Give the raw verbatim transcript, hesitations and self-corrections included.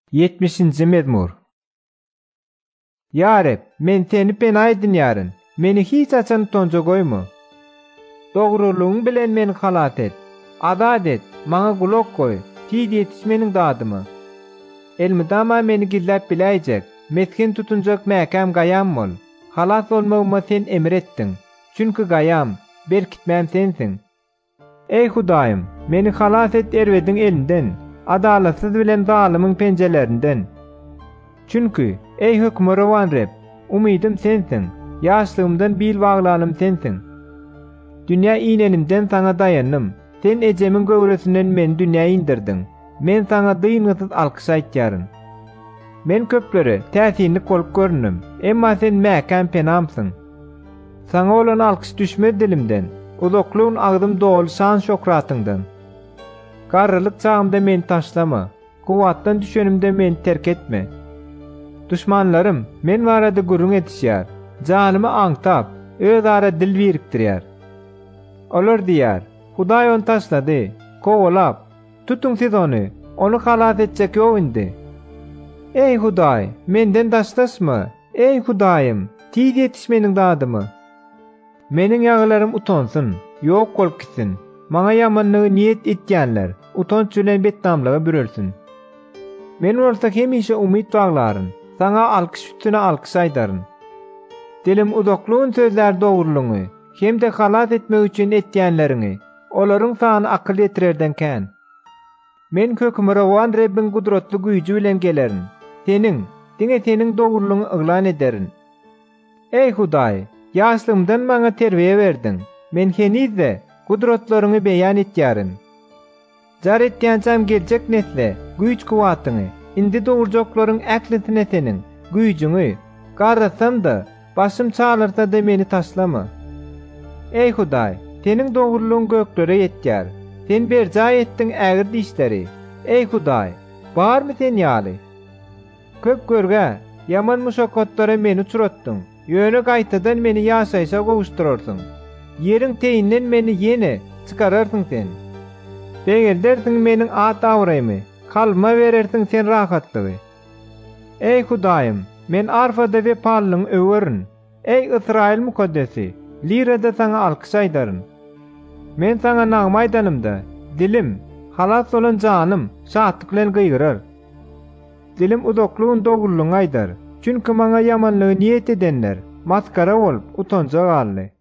yetmişinji mezmur. Ya Rab, men seni penay dinýäryn. Meni hiç açan tonja goýma. Dogrulugyň bilen meni halat et. Azat et, maňa gulak goý. Tiz ýetişmeniň dadymy. Elmidama meni gizläp biläjek. Meskin tutunjak mäkam gaýam bol. Halas bolmagyma sen emretdiň. Çünki gaýam, berkitmän sensiň. Ey Hudaýym, meni halas et erwediň elinden. Adalatsız bilen zalymyň penjelerinden. Çünki ey hükmürawan Rab, umydym sensiň. Ýaşlygymdan bil baglanym sensiň. Dünýä iňenimden saňa daýandym. Sen ejemiň göwresinden meni dünýäge indirdiň. Men saňa dyňysyz alkyş aýtýaryn. Men köplere täsinli bolup görnüm, emma sen mäkän penamsyň. Saňa bolan alkyş düşmedi dilimden. Uzaklygyň agdym dolu şan şokratyňdan. Garrylyk çağımda meni taşlama. Kuwatdan düşenimde meni terk etme. Düşmanlarym men barada gurrun etişýär. Janymy aňtap, öz ara dil birikdirýär. Olar diýär, Hudaý onu taşlady, kowalap, tutuň siz onu, onu halat etjek ýok-indi. Ey Hudaý, menden daşlaşma. Ey Hudaýym, tiz ýetişmeniň dadymy. Meniň ýaglarym utonsyn, ýok bolup gitsin. Maňa ýamanlygy niýet etýänler, utonç bilen betdamlyga bürelsin. Men bolsa hemişe umyt baglaryn, saňa alkyş üstüne alkyş aýdaryn. Dilim uzaklygyň sözler dogrulygy, hem de halat etmek üçin etýänleriňi, olaryň sany akyl ýetirerden kän. Men hökmürawan Rabbiň gudratly güýji bilen gelerin. Seniň, diňe seniň dogrulygyny yglan ederin. Ey Hudaý, ýaşlygymdan maňa terbiýe berdiň. Men henizde gudratlaryňy beýan etýärin. Jar etýänsem geljek nesle güýç kuwatyňy, indi dogurjaklaryň äklisine seniň güýjüňi garasam da başym çalyrsa da meni taşlama. Ey Hudaý, seniň dogurlygyň göklere ýetýär. Sen berja etdiň ägir dişleri. Ey Hudaý, barmy sen ýaly? Köp görge, yaman muşakatlara meni uçuratdyň. Ýöne gaýtadan meni ýaşaýşa gowuşturarsyň. Yeriň teýinden meni ýene çykararsyň sen. Begeldersiň meniň at awraýmy, kalma berersiň sen rahatlygy. Ey Hudaýym, men arfada we pallyň öwerin. Ey Israil mukaddesi, lirada saňa alkyş aýdaryn. Men saňa nagmaýdanymda, dilim, halas bolan janym şatlyk bilen gyýyrar. Dilim uzaklygyň dogrulygyny aýdar. Çünki maňa ýamanlygy niýet edenler maskara bolup utanjak aldy.